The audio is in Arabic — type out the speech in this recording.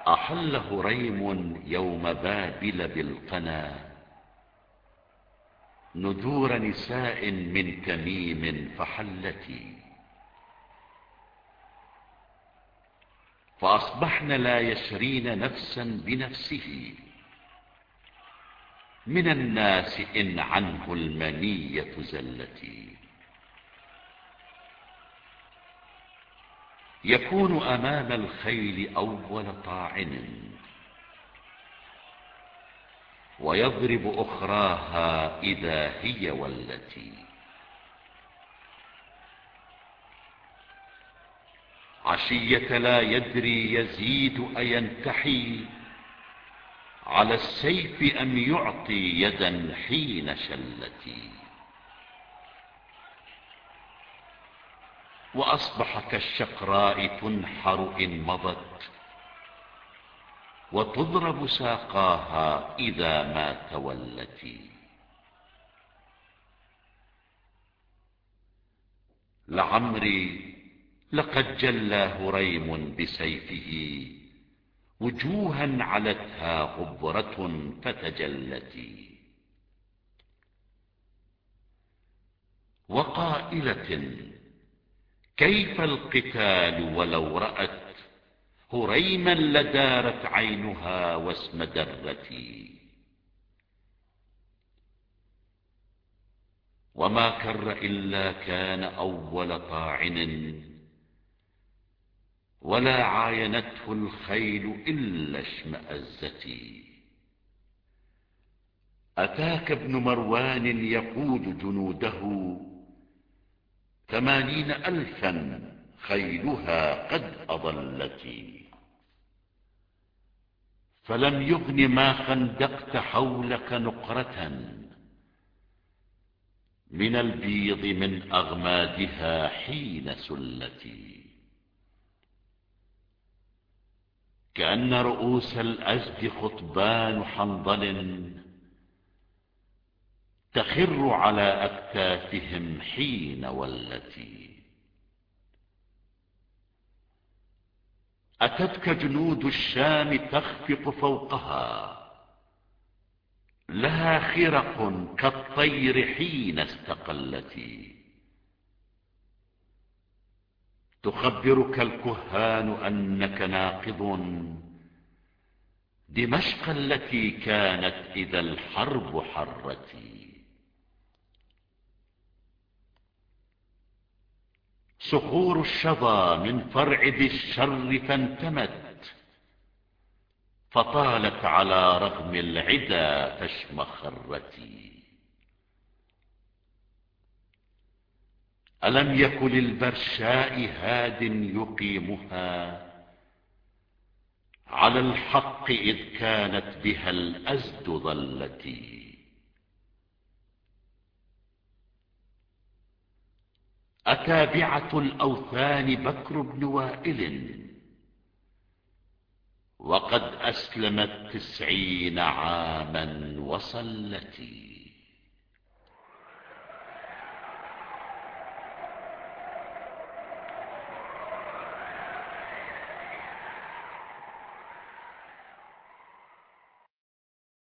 أحل هريم يوم بابل بالقنا ندور نساء من تميم فحلتي، فأصبحن لا يشرين نفسا بنفسه من الناس إن عنه المنية زلتي. يكون أمام الخيل أول طاعن ويضرب أخراها إذا هي والتي. عشية لا يدري يزيد أينتحي على السيف أم يعطي يدا حين شلتي. وأصبح كالشقراء تنحر إن مضت وتضرب ساقاها إذا ما تولتي. لعمري لقد جلى هريم بسيفه وجوها علتها غبرة فتجلتي. وقائلة كيف القتال ولو رأت هريما لدارت عينها واسمدرتي. وما كر إلا كان أول طاعن ولا عاينته الخيل إلا اشمأزتي. أتاك ابن مروان يقود جنوده 80,000 خيلها قد أضلتي. فلم يغن ما خندقت حولك نقرة من البيض من أغمادها حين سلتي. كأن رؤوس الأزد خطبان حنظل تخر على أكتافهم حين ولتي. أتتك جنود الشام تخفق فوقها لها خرق كالطير حين استقلتي. تخبرك الكهان أنك ناقض دمشق التي كانت إذا الحرب حرتي. صخور الشظى من فرع ذي الشر فانتمت فطالت على رغم العدا فاشمخرتي. ألم يك للبرشاء هاد يقيمها على الحق إذ كانت بها الأزد ظلتي. أتابعة الأوثان بكر بن وائل وقد أسلمت 90 عاما وصلتي.